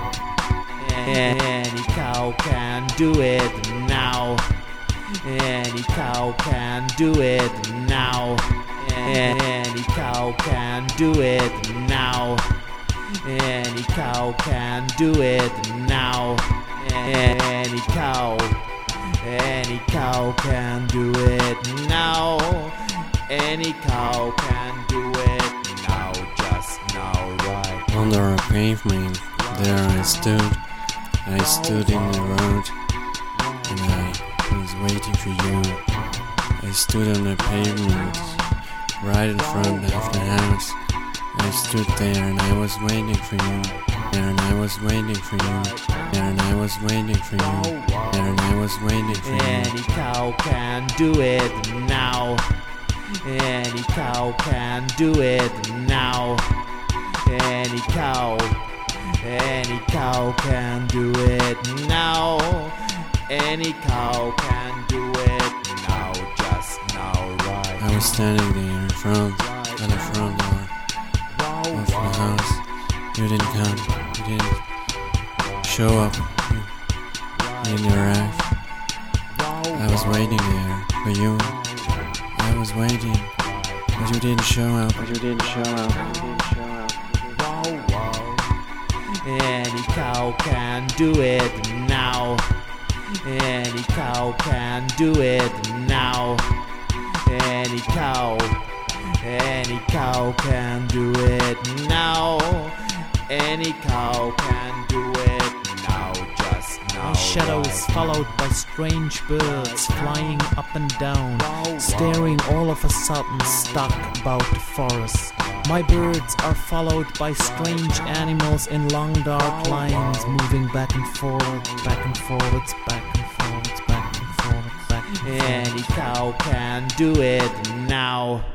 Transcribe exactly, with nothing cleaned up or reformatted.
Any cow can do it now. Any cow can do it now. Any cow can do it now. Any cow can do it now. Any cow, any cow can do it now. Any cow can do it now, just now, right? Under a pavement, there I stood. I stood in the road, and I was waiting for you. I stood on the pavement, right in front of the house. I stood there and I was waiting for you. There and I was waiting for you. There and I was waiting for you. There and I was waiting for you. Any cow can do it now. Any cow can do it now. Any cow, any cow can do it now. Any cow can do it now, just now, right? I was standing there in front, at the front door of the house. You didn't come. You didn't show up. You didn't arrive. I was waiting there for you. I was waiting, but you didn't show up. But you didn't show up. You didn't show up. Any cow can do it now. Any cow can do it now. Any cow, any cow can do it now. Any cow can do it now, just now. My shadow is followed by strange birds flying up and down, staring all of a sudden stuck about the forest. My birds are followed by strange animals in long dark lines, moving back and forward, back and forwards, back and forwards, back and forwards, back and forwards. Any cow can do it now.